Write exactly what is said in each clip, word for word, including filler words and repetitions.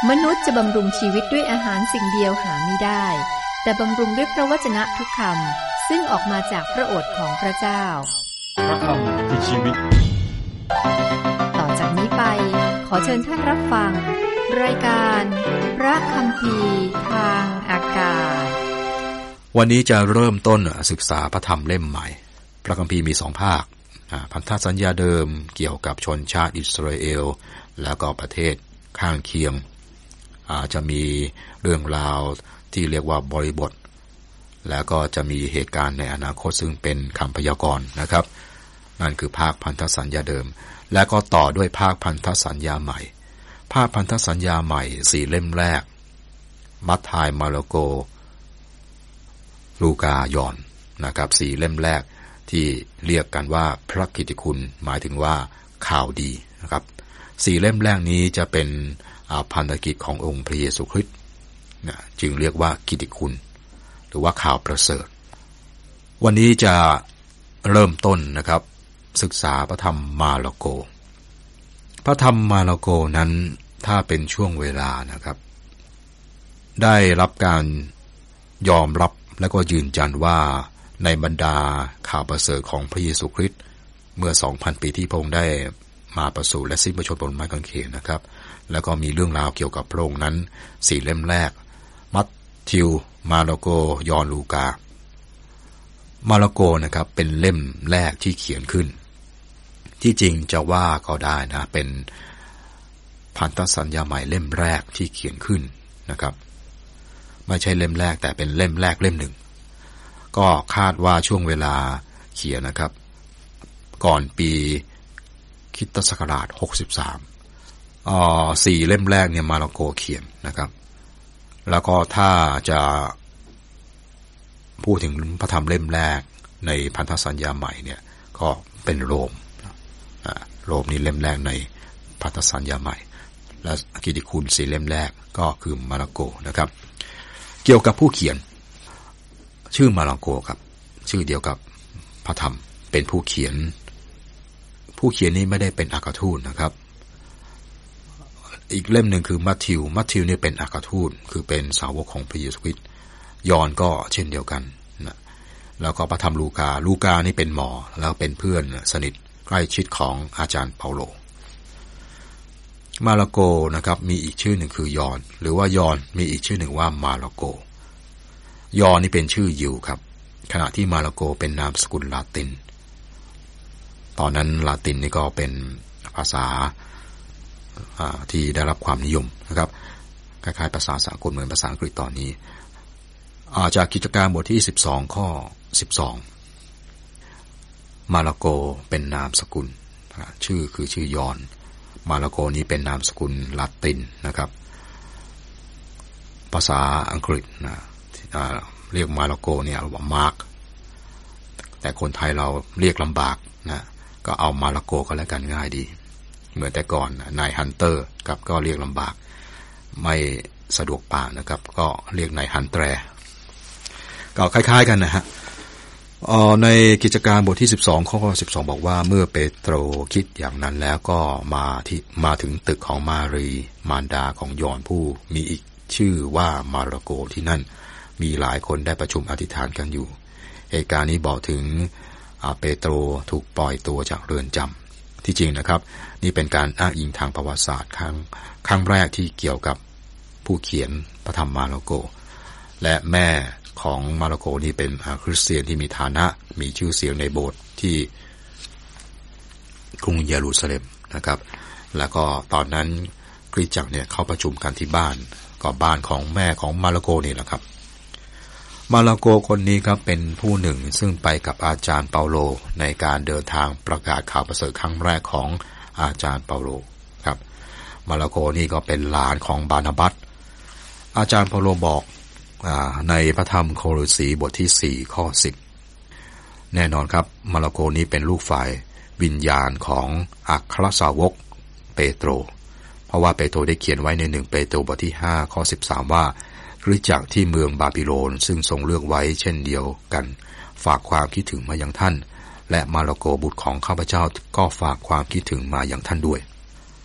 มนุษย์จะบำรุงชีวิตด้วยอาหารสิ่งเดียวหาไม่ได้แต่บำรุงด้วยพระวจนะทุกคำซึ่งออกมาจากพระโอษฐ์ของพระเจ้าพระคำคือชีวิตต่อจากนี้ไปขอเชิญท่านรับฟังรายการพระคัมภีร์ทางอากาศวันนี้จะเริ่มต้นศึกษาพระธรรมเล่มใหม่พระคัมภีร์มีสองภาคพันธสัญญาเดิมเกี่ยวกับชนชาติอิสราเอลแล้วก็ประเทศข้างเคียงอาจจะมีเรื่องราวที่เรียกว่าบริบทแล้วก็จะมีเหตุการณ์ในอนาคตซึ่งเป็นคำพยากรณ์นะครับนั่นคือภาคพันธสัญญาเดิมและก็ต่อด้วยภาคพันธสัญญาใหม่ภาคพันธสัญญาใหม่สี่เล่มแรกมัทธิวมาระโกลูกายอห์นนะครับสี่เล่มแรกที่เรียกกันว่าพระกิตติคุณหมายถึงว่าข่าวดีนะครับสี่เล่มแรกนี้จะเป็นพันธกิจขององค์พระเยซูคริสต์นะจึงเรียกว่ากิตติคุณหรือว่าข่าวประเสริฐวันนี้จะเริ่มต้นนะครับศึกษาพระธรรมมาระโกพระธรรมมาระโกนั้นถ้าเป็นช่วงเวลานะครับได้รับการยอมรับและก็ยืนยันว่าในบรรดาข่าวประเสริฐของพระเยซูคริสต์เมื่อ สองพัน ปีที่พระองค์ได้มาประสูติและสิ้นพระชนม์บนไม้กางเขนนะครับแล้วก็มีเรื่องราวเกี่ยวกับพระองค์นั้นสี่เล่มแรกมัทธิวมาระโกยอห์นลูกามาระโกนะครับเป็นเล่มแรกที่เขียนขึ้นที่จริงจะว่าก็ได้นะเป็นพันธสัญญาใหม่เล่มแรกที่เขียนขึ้นนะครับไม่ใช่เล่มแรกแต่เป็นเล่มแรกเล่มหนึ่งก็คาดว่าช่วงเวลาเขียนนะครับก่อนปีคริสตศักราชหกสิบสามอ่อสี่เล่มแรกเนี่ยมาระโกเขียนนะครับแล้วก็ถ้าจะพูดถึงพระธรรมเล่มแรกในพันธสัญญาใหม่เนี่ยก็เป็นโรมโรมนี่เล่มแรกในพันธสัญญาใหม่และกิตติคุณสี่เล่มแรกก็คือมาระโกนะครับเกี่ยวกับผู้เขียนชื่อมาระโกครับชื่อเดียวกับพระธรรมเป็นผู้เขียนผู้เขียนนี้ไม่ได้เป็นอัครทูตนะครับอีกเล่มหนึ่งคือมัทธิวมัทธิวนี่เป็นอัครทูตคือเป็นสาวกของพระเยซูคริสต์ยอห์นก็เช่นเดียวกันนะแล้วก็พระธรรมลูกาลูกานี่เป็นหมอแล้วเป็นเพื่อนสนิทใกล้ชิดของอาจารย์เปาโลมาระโกนะครับมีอีกชื่อหนึ่งคือยอห์นหรือว่ายอห์นมีอีกชื่อหนึ่งว่ามาระโกยอห์นนี่เป็นชื่อยิวครับขณะที่มาระโกเป็นนามสกุลลาตินตอนนั้นลาตินนี่ก็เป็นภาษาที่ได้รับความนิยมนะครับคล้ายๆภาษาสากลเหมือนภาษาอังกฤษตอนนี้จากกิจการบทที่สิบสองข้อสิบสองมาระโกเป็นนามสกุลชื่อคือชื่อยอห์นมาระโกนี้เป็นนามสกุลลาตินนะครับภาษาอังกฤษนะเรียกมาระโกเนี่ยว่ามาร์คแต่คนไทยเราเรียกลำบากนะก็เอามาระโกก็แล้วกันง่ายดีเหมือนแต่ก่อนนายฮันเตอร์กับก็เรียกลำบากไม่สะดวกปากนะครับก็เรียกนายฮันแตรก็คล้ายๆกันนะฮะในกิจการบทที่สิบสองข้อสิบสองบอกว่าเมื่อเปโตรคิดอย่างนั้นแล้วก็มาที่มาถึงตึกของมารีมารดาของยอห์นผู้มีอีกชื่อว่ามาระโกที่นั่นมีหลายคนได้ประชุมอธิษฐานกันอยู่เหตุการณ์นี้บอกถึงเปโตรถูกปล่อยตัวจากเรือนจำที่จริงนะครับนี่เป็นการอ้างอิงทางประวัติศาสตร์ครั้งครั้งแรกที่เกี่ยวกับผู้เขียนพระธรรมมาระโกและแม่ของมาระโกนี่เป็นคริสเตียนที่มีฐานะมีชื่อเสียงในโบสถ์ที่กรุงเยรูซาเล็มนะครับแล้วก็ตอนนั้นคริสตจักรเนี่ยเขาประชุมกันที่บ้านก็บ้านของแม่ของมาระโกนี่แหละครับมาระโกคนนี้ครับเป็นผู้หนึ่งซึ่งไปกับอาจารย์เปาโลในการเดินทางประกาศข่าวประเสริฐครั้งแรกของอาจารย์เปาโลครับมาระโกนี่ก็เป็นหลานของบานาบัสอาจารย์เปาโลบอกในพระธรรมโคโลสีบทที่สี่ข้อสิบแน่นอนครับมาระโกนี้เป็นลูกฝ่ายวิญญาณของอัครสาวกเปโตรเพราะว่าเปโตรได้เขียนไว้ในหนึ่งเปโตรบทที่ห้าข้อสิบสามว่าคริสตจักรที่เมืองบาบิโลนซึ่งทรงเลือกไว้เช่นเดียวกันฝากความคิดถึงมายังท่านและมาระโกบุตรของข้าพเจ้าก็ฝากความคิดถึงมายังท่านด้วย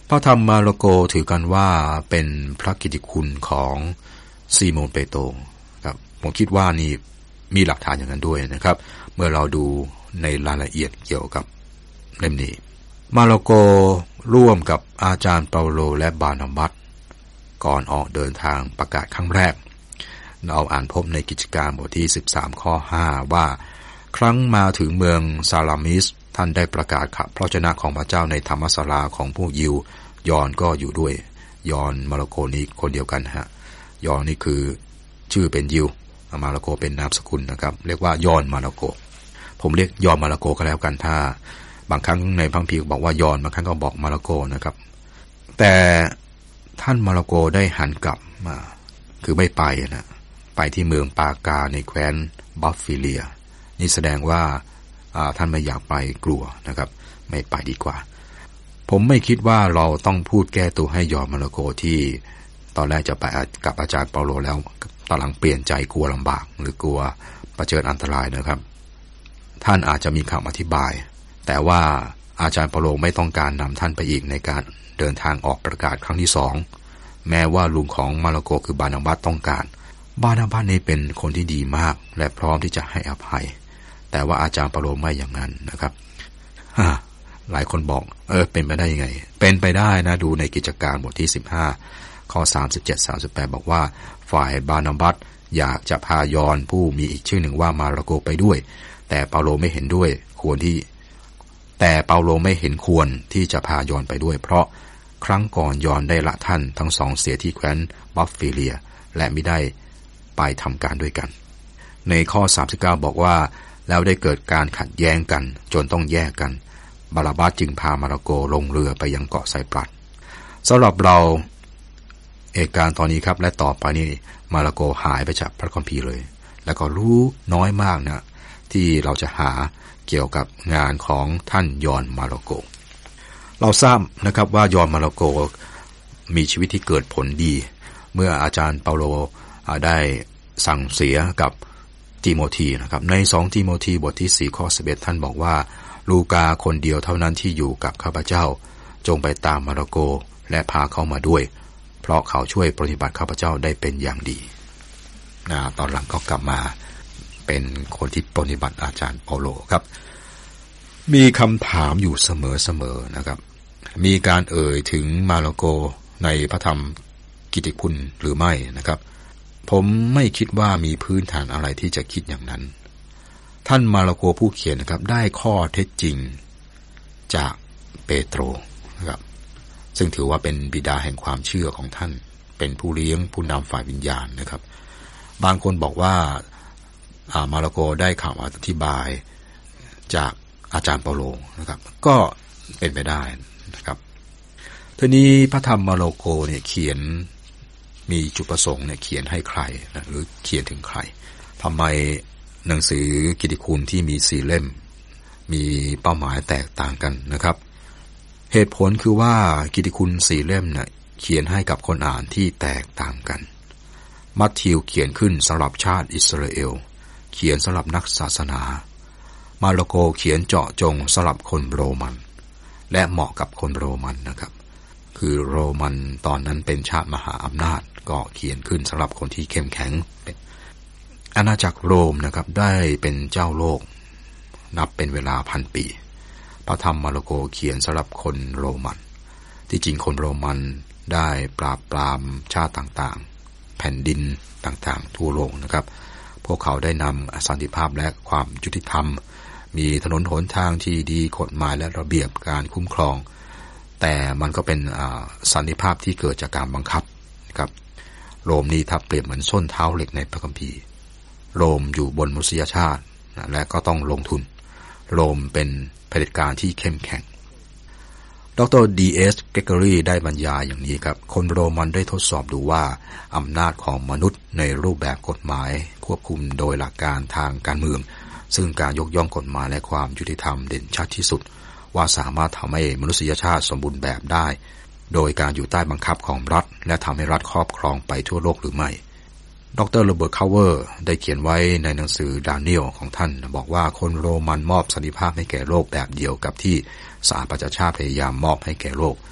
พระธรรมมาระโกถือกันว่าเป็นพระกิตติคุณของซีโมนเปโตรครับผมคิดว่านี่มีหลักฐานอย่างนั้นด้วยนะครับเมื่อเราดูในรายละเอียดเกี่ยวกับเล่มนี้มาระโกร่วมกับอาจารย์เปาโลและบานาบัสก่อนออกเดินทางประกาศครั้งแรกเราอ่านพบในกิจการบทที่สิบสามข้อห้าว่าครั้งมาถึงเมืองซาลามิสท่านได้ประกาศขับพระวจนะของพระเจ้าในธรรมศาลาของผู้ยิวยอนก็อยู่ด้วยยอนมาระโกนี้คนเดียวกันฮะยอนนี่คือชื่อเป็นยิวมาระโกเป็นนามสกุลนะครับเรียกว่ายอนมาระโกผมเรียกยอนมาระโกก็แล้วกันถ้าบางครั้งในพระคัมภีร์บอกว่ายอนบางครั้งก็บอกมาระโกนะครับแต่ท่านมาระโกได้หันกลับมาคือไม่ไปนะไปที่เมืองปากาในแคว้นบัฟฟิเลียนี่แสดงว่าท่านไม่อยากไปกลัวนะครับไม่ไปดีกว่าผมไม่คิดว่าเราต้องพูดแก้ตัวให้ยอนมาระโกที่ตอนแรกจะไปกับอาจารย์เปาโลแล้วตอนหลังเปลี่ยนใจกลัวลำบากหรือกลัวเผชิญอันตรายนะครับท่านอาจจะมีคำอธิบายแต่ว่าอาจารย์เปาโลไม่ต้องการนำท่านไปอีกในการเดินทางออกประกาศครั้งที่สองแม้ว่าลุงของมาระโกคือบานาบัสต้องการบานาบัสนี่เป็นคนที่ดีมากและพร้อมที่จะให้อภัยแต่ว่าอาจารย์เปาโลไม่อย่างนั้นนะครับหลายคนบอกเออเป็นไปได้ยังไงเป็นไปได้นะดูในกิจการบทที่สิบห้าข้อสามสิบเจ็ด สามสิบแปดบอกว่าฝ่ายบานาบัสอยากจะพายอนผู้มีอีกชื่อหนึ่งว่ามาระโกไปด้วยแต่เปาโลไม่เห็นด้วยควรที่แต่เปาโลไม่เห็นควรที่จะพายอนไปด้วยเพราะครั้งก่อนยอนได้ละท่านทั้งสองเสียที่แคว้นบัฟฟิเลียและไม่ได้ไปทำการด้วยกันในข้อสามสิบเก้าบอกว่าแล้วได้เกิดการขัดแย้งกันจนต้องแยกกันบาราบัสจึงพามาระโกลงเรือไปยังเกาะไซปรัสสำหรับเราเหตุการณ์ตอนนี้ครับและต่อไปนี่มาระโกหายไปจากพระคัมภีร์เลยแล้วก็รู้น้อยมากนะที่เราจะหาเกี่ยวกับงานของท่านยอนมาระโกเราทราบนะครับว่ายอนมาระโกมีชีวิตที่เกิดผลดีเมื่ออาจารย์เปาโลได้สั่งเสียกับติโมธีนะครับในสองติโมธีบทที่สี่ข้อสิบเอ็ดท่านบอกว่าลูกาคนเดียวเท่านั้นที่อยู่กับข้าพเจ้าจงไปตามมาระโกและพาเขามาด้วยเพราะเขาช่วยปฏิบัติข้าพเจ้าได้เป็นอย่างดีนะตอนหลังก็กลับมาเป็นคนที่ปฏิบัติอาจารย์เปาโลครับมีคำถามอยู่เสมอๆนะครับมีการเอ่ยถึงมาระโกในพระธรรมกิตติคุณหรือไม่นะครับผมไม่คิดว่ามีพื้นฐานอะไรที่จะคิดอย่างนั้นท่านมาระโกผู้เขียนนะครับได้ข้อเท็จจริงจากเปโตรนะครับซึ่งถือว่าเป็นบิดาแห่งความเชื่อของท่านเป็นผู้เลี้ยงผู้นำฝ่ายวิญญาณนะครับบางคนบอกว่ามาระโกได้คำอธิบายจากอาจารย์เปาโลนะครับก็เป็นไปได้นะครับทีนี้พระธรรมมาระโกเนี่ยเขียนมีจุดประสงค์เนี่ยเขียนให้ใครนะหรือเขียนถึงใครทำไมหนังสือกิตติคุณที่มีสี่เล่มมีเป้าหมายแตกต่างกันนะครับเหตุผลคือว่ากิตติคุณสี่เล่มเนี่ยเขียนให้กับคนอ่านที่แตกต่างกันมัทธิวเขียนขึ้นสำหรับชาติอิสราเอลเขียนสำหรับนักศาสนามาระโกเขียนเจาะจงสำหรับคนโรมันและเหมาะกับคนโรมันนะครับคือโรมันตอนนั้นเป็นชาติมหาอำนาจก็เขียนขึ้นสำหรับคนที่เข้มแข็งอาณาจักรโรมนะครับได้เป็นเจ้าโลกนับเป็นเวลาพันปีพระธรรมมาระโกเขียนสำหรับคนโรมันที่จริงคนโรมันได้ปราบปรามชาติต่างๆแผ่นดินต่างๆทั่วโลกนะครับพวกเขาได้นำสันติภาพและความยุติธรรมมีถนนหนทางที่ดีกฎหมายและระเบียบการคุ้มครองแต่มันก็เป็นสันติภาพที่เกิดจากการบังคับครับโรมนี้ถ้าเปรียบเหมือนส้นเท้าเหล็กในพระคัมภีร์โรมอยู่บนมนุษยชาติและก็ต้องลงทุนโรมเป็นเผด็จการที่เข้มแข็งดรดีเอสเกเกอรี่ได้บรรยายอย่างนี้ครับคนโรมันได้ทดสอบดูว่าอำนาจของมนุษย์ในรูปแบบกฎหมายควบคุมโดยหลักการทางการเมืองซึ่งการยกย่องกฎหมายและความยุติธรรมเด่นชัดที่สุดว่าสามารถทำให้มนุษยชาติสมบูรณ์แบบได้โดยการอยู่ใต้บังคับของรัฐและทำให้รัฐครอบครองไปทั่วโลกหรือไม่ดรโรเบิร์ตคาเวอร์ได้เขียนไว้ในหนังสือดาเนียลของท่านบอกว่าคนโรมันมอบสันติภาพให้แก่โลกแบบเดียวกับที่สหประชาชาติพยายามมอบให้แก่โลก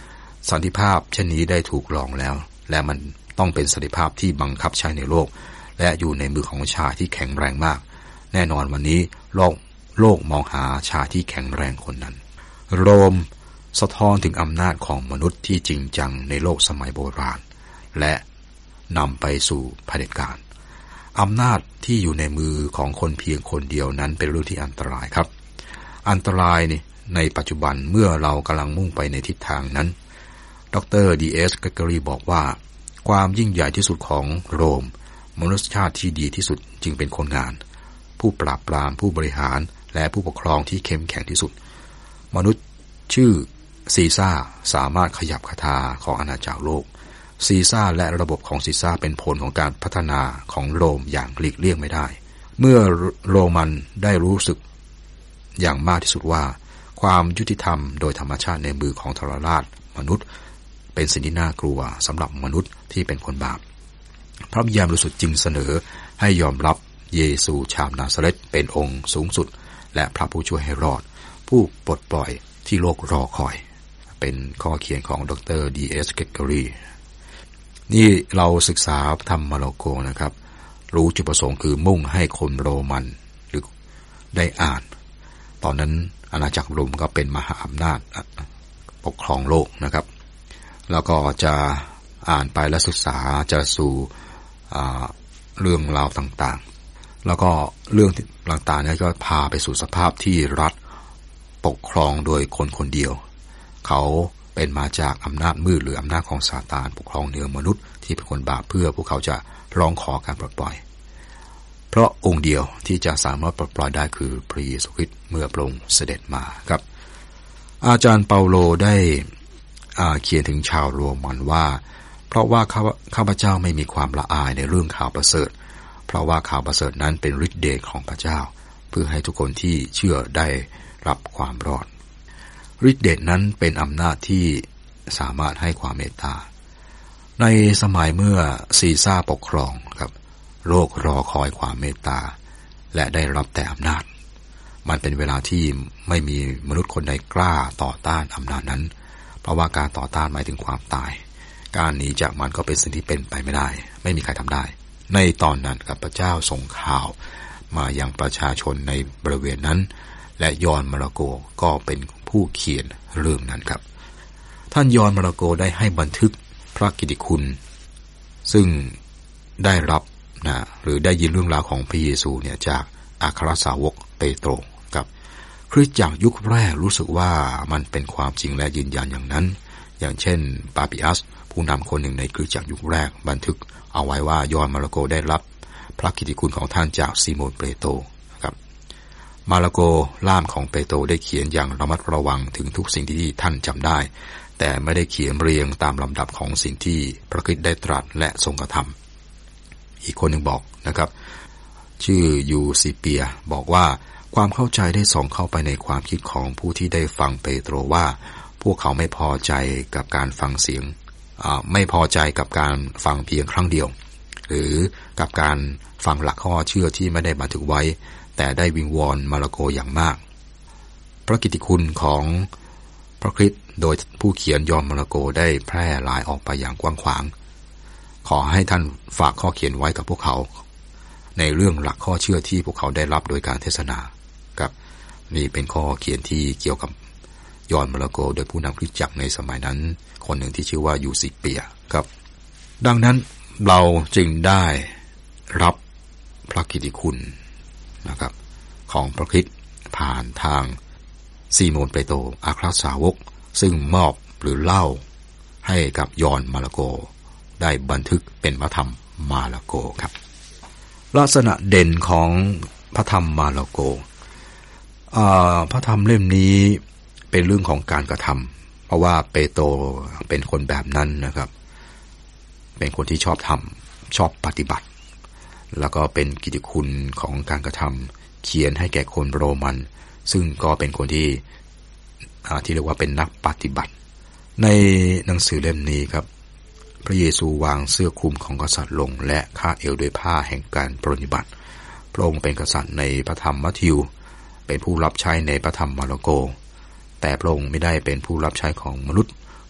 สันติภาพเช่นนี้ได้ถูกลองแล้วและมันต้องเป็นสันติภาพที่บังคับใช้ในโลกและอยู่ในมือของชายที่แข็งแรงมากแน่นอนวันนี้โลกโลกมองหาชายที่แข็งแรงคนนั้นโรมสะท้อนถึงอำนาจของมนุษย์ที่จริงจังในโลกสมัยโบราณและนำไปสู่เผด็จการอำนาจที่อยู่ในมือของคนเพียงคนเดียวนั้นเป็นเรื่องที่อันตรายครับอันตรายนี่ในปัจจุบันเมื่อเรากำลังมุ่งไปในทิศทางนั้นดรดีเอสเกเกอรีบอกว่าความยิ่งใหญ่ที่สุดของโรมมนุษยชาติที่ดีที่สุดจึงเป็นคนงานผู้ปราบปรามผู้บริหารและผู้ปกครองที่เข้มแข็งที่สุดมนุษย์ชื่อซีซ่าสามารถขยับคทาของอาณาจักรโลกซีซ่าและระบบของซีซ่าเป็นผลของการพัฒนาของโรมอย่างหลีกเลี่ยงไม่ได้เมื่อโรมันได้รู้สึกอย่างมากที่สุดว่าความยุติธรรมโดยธรรมชาติในมือของทรราชมนุษย์เป็นสิ่งที่น่ากลัวสำหรับมนุษย์ที่เป็นคนบาปพระวิญญาณบริสุทธิ์จึงเสนอให้ยอมรับเยซูชาวนาซาเรตเป็นองค์สูงสุดและพระผู้ช่วยให้รอดผู้ปลดปล่อยที่โลกรอคอยเป็นข้อเขียนของดรดีเอสเกเกอรีนี่เราศึกษาธรรมมาระโกนะครับรู้จุดประสงค์คือมุ่งให้คนโรมันหรือได้อ่านตอนนั้นอาณาจักรโรมก็เป็นมหาอำนาจปกครองโลกนะครับแล้วก็จะอ่านไปและศึกษาจะสู่เรื่องราวต่างๆแล้วก็เรื่องต่างๆนี้ก็พาไปสู่สภาพที่รัฐปกครองโดยคนคนเดียวเขาเป็นมาจากอำนาจมืดหรืออำนาจของซาตานปกครองเหนือมนุษย์ที่เป็นคนบาปเพื่อพวกเขาจะร้องขอการปลดปล่อยเพราะองค์เดียวที่จะสามารถปลดปล่อยได้คือพระเยซูคริสต์เมื่อพระองค์เสด็จมาครับอาจารย์เปาโลได้เขียนถึงชาวโรมันว่าเพราะว่าข้าพเจ้าไม่มีความละอายในเรื่องข่าวประเสริฐเพราะว่าข่าวประเสริฐนั้นเป็นฤทธิเดชของพระเจ้าเพื่อให้ทุกคนที่เชื่อได้รับความรอดฤทธิเดชนั้นเป็นอำนาจที่สามารถให้ความเมตตาในสมัยเมื่อซีซ่าปกครองครับโลกรอคอยความเมตตาและได้รับแต่อำนาจมันเป็นเวลาที่ไม่มีมนุษย์คนใดกล้าต่อต้านอำนาจนั้นเพราะว่าการต่อต้านหมายถึงความตายการหนีจากมันก็เป็นสิ่งที่เป็นไปไม่ได้ไม่มีใครทำได้ในตอนนั้นพระเจ้าส่งข่าวมายังประชาชนในบริเวณนั้นและยอห์นมาระโกก็เป็นผู้เขียนเรื่องนั้นครับท่านยอห์นมาระโกได้ให้บันทึกพระกิตติคุณซึ่งได้รับนะหรือได้ยินเรื่องราวของพระเยซูเนี่ยจากอัครสาวกเปโตรครับคริสตจักรยุคแรกรู้สึกว่ามันเป็นความจริงและยืนยันอย่างนั้นอย่างเช่นปาปิอัสผู้นำคนหนึ่งในคริสตจักรยุคแรกบันทึกเอาไว้ว่ายอห์นมาระโกได้รับพระกิตติคุณของท่านจากซีโมนเปโตรครับมาระโกล่ามของเปโตรได้เขียนอย่างระมัดระวังถึงทุกสิ่งที่ท่านจำได้แต่ไม่ได้เขียนเรียงตามลำดับของสิ่งที่พระคริสต์ได้ตรัสและทรงกระทำอีกคนหนึ่งบอกนะครับชื่อยูซิเปียบอกว่าความเข้าใจได้ส่องเข้าไปในความคิดของผู้ที่ได้ฟังเปโตรว่าพวกเขาไม่พอใจกับการฟังเสียงไม่พอใจกับการฟังเพียงครั้งเดียวหรือกับการฟังหลักข้อเชื่อที่ไม่ได้บันทึกไว้แต่ได้วิงวอนมาระโกอย่างมากพระกิตติคุณของพระคริสต์โดยผู้เขียนยอห์นมาระโกได้แพร่หลายออกไปอย่างกว้างขวางขอให้ท่านฝากข้อเขียนไว้กับพวกเขาในเรื่องหลักข้อเชื่อที่พวกเขาได้รับโดยการเทศนาครับนี่เป็นข้อเขียนที่เกี่ยวกับยอห์นมาระโกโดยผู้นำคริสตจักรในสมัยนั้นคนหนึ่งที่ชื่อว่ายูซิเปียครับดังนั้นเราจึงได้รับพระกิตติคุณนะครับของพระคริสต์ผ่านทางซีโมนเปโตรอัครสาวกซึ่งมอบหรือเล่าให้กับยอห์นมาระโกได้บันทึกเป็นพระธรรมมาระโกครับลักษณะเด่นของพระธรรมมาระโกพระธรรมเล่มนี้เป็นเรื่องของการกระทำเพราะว่าเปโตรเป็นคนแบบนั้นนะครับเป็นคนที่ชอบทำชอบปฏิบัติแล้วก็เป็นกิตติคุณของการกระทำเขียนให้แก่คนโรมันซึ่งก็เป็นคนที่ที่เรียกว่าเป็นนักปฏิบัติในหนังสือเล่มนี้ครับพระเยซูวางเสื้อคลุมของกษัตริย์ลงและคาดเอวด้วยผ้าแห่งการปรนนิบัติพระองค์เป็นกษัตริย์ในพระธรรมมัทธิวเป็นผู้รับใช้ในพระธรรมมาระโกแต่พระองค์ไม่ได้เป็นผู้รับใช้ของมนุษย์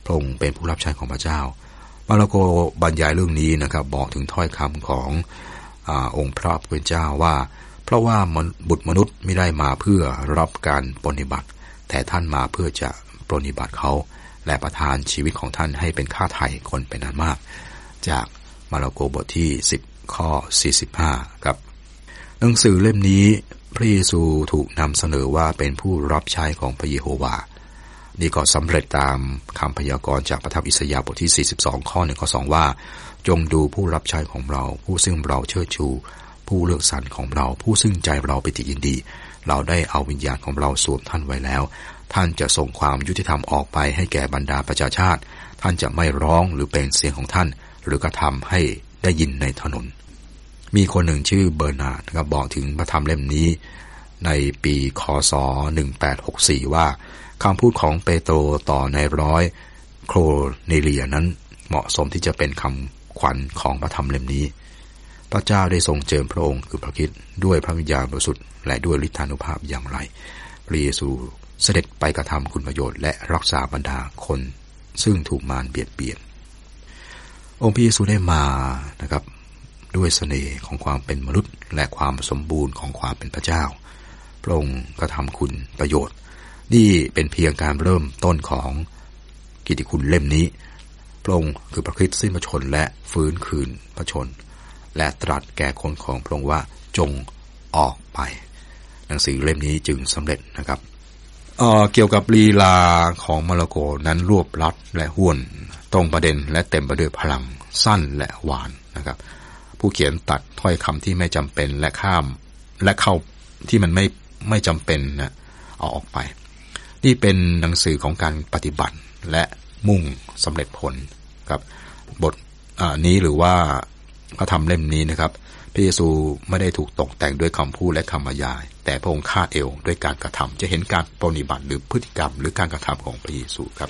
พระองค์เป็นผู้รับใช้ของพระเจ้ามาระโกบรรยายเรื่องนี้นะครับบอกถึงถ้อยคำของอาองค์พระผู้เป็นเจ้าว่าเพราะว่าบุตรมนุษย์ไม่ได้มาเพื่อรับการปรนนิบัติแต่ท่านมาเพื่อจะปรนนิบัติเขาและประทานชีวิตของท่านให้เป็นค่าไถ่คนเป็นอันมากจากมาระโกบทที่สิบข้อสี่สิบห้าครับหนังสือเล่มนี้พระเยซูถูกนำเสนอว่าเป็นผู้รับใช้ของพระเยโฮวานี่ก็สำเร็จตามคำพยากรณ์จากพระธรรมอิสยาห์บทที่สี่สิบสองข้อหนึ่งข้อสองว่าจงดูผู้รับใช้ของเราผู้ซึ่งเราเชิดชูผู้เลือกสรรของเราผู้ซึ่งใจเราเป็นที่ยินดีเราได้เอาวิญญาณของเราสวมท่านไว้แล้วท่านจะส่งความยุติธรรมออกไปให้แก่บรรดาประชาชาติท่านจะไม่ร้องหรือเป็นเสียงของท่านหรือกระทำให้ได้ยินในถนนมีคนหนึ่งชื่อเบอร์นาร์ดนะครับบอกถึงพระธรรมเล่มนี้ในปีคศหนึ่งพันแปดร้อยหกสิบสี่ว่าคำพูดของเปโตรต่อนายร้อยโครเนเลียนั้นเหมาะสมที่จะเป็นคำขวัญของพระธรรมเล่มนี้พระเจ้าได้ทรงเจิมพระองค์คือพระคริสต์ด้วยพระวิญญาณบริสุทธิ์และด้วยฤทธานุภาพอย่างไรพระเยซูเสด็จไปกระทำคุณประโยชน์และรักษาบรรดาคนซึ่งถูกมารเบียดเบียนองค์พระเยซูได้มานะครับด้วยเสน่ห์ของความเป็นมนุษย์และความสมบูรณ์ของความเป็นพระเจ้าพระองค์กระทำคุณประโยชน์นี่เป็นเพียงการเริ่มต้นของกิตติคุณเล่มนี้พระองค์คือพระคริสต์สิ้นพระชนม์และฟื้นคืนพระชนม์และตรัสแก่คนของพระองค์ว่าจงออกไปหนังสือเล่มนี้จึงสำเร็จนะครับเอ่อเกี่ยวกับลีลาของมาระโกนั้นรวบรัดและห้วนตรงประเด็นและเต็มไปด้วยพลังสั้นและหวานนะครับผู้เขียนตัดถ้อยคำที่ไม่จำเป็นและข้ามและเข้าที่มันไม่ไม่จำเป็นนะเอาออกไปนี่เป็นหนังสือของการปฏิบัติและมุ่งสำเร็จผลครับบทนี้หรือว่าพระธรรมเล่มนี้นะครับพระเยซูไม่ได้ถูกตกแต่งด้วยคำพูดและคำบรรยายแต่พระองค์คาดเอวด้วยการกระทำจะเห็นการปฏิบัติหรือพฤติกรรมหรือการกระทำของพระเยซูครับ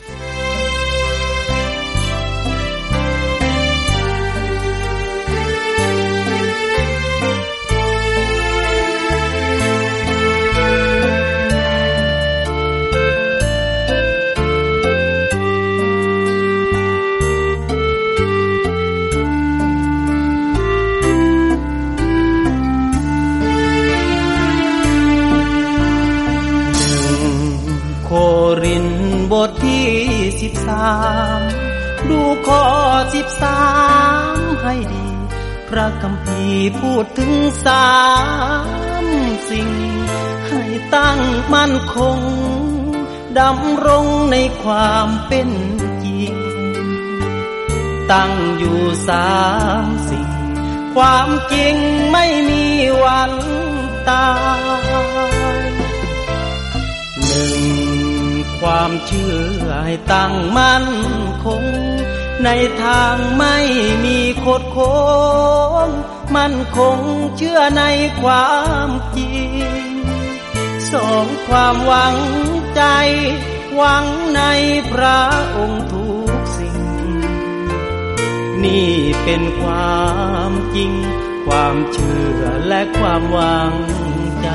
บทที่สิบสามดูข้อสิบสามให้ดีพระคัมภีร์พูดถึงสามสิ่งให้ตั้งมั่นคงดำรงในความเป็นจริงตั้งอยู่สามสิ่งความจริงไม่มีวันตายหนึ่งความเชื่อให้ตั้งมั่นคงในทางไม่มีโคดโค้งมั่นคงเชื่อในความจริงสองความหวังใจหวังในพระองค์ทุกสิ่งนี่เป็นความจริงความเชื่อและความหวังใจ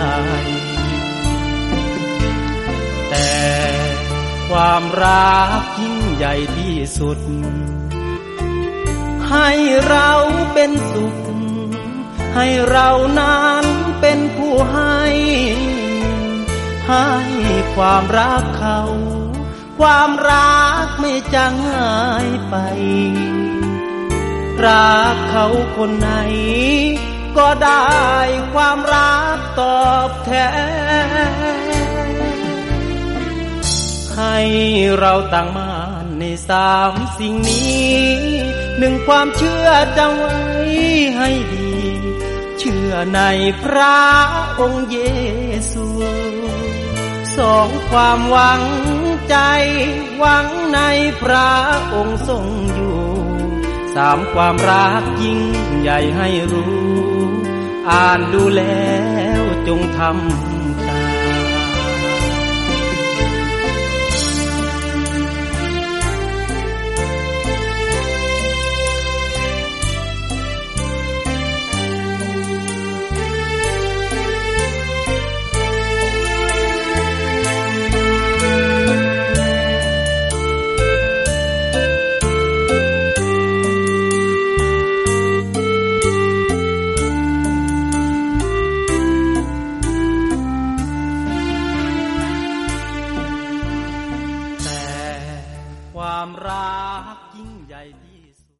แต่ความรักยิ่งใหญ่ที่สุดให้เราเป็นสุขให้เรานั้นเป็นผู้ให้ให้ความรักเขาความรักไม่จางหายไปรักเขาคนไหนก็ได้ความรักตอบแทนให้เราตั้งมั่นในสามสิ่งนี้หนึ่งความเชื่อจำไว้ให้ดีเชื่อในพระองค์เยซูสองความหวังใจหวังในพระองค์ทรงอยู่สามความรักยิ่งใหญ่ให้รู้อ่านดูแล้วจงทำความรักยิ่งใหญ่ที่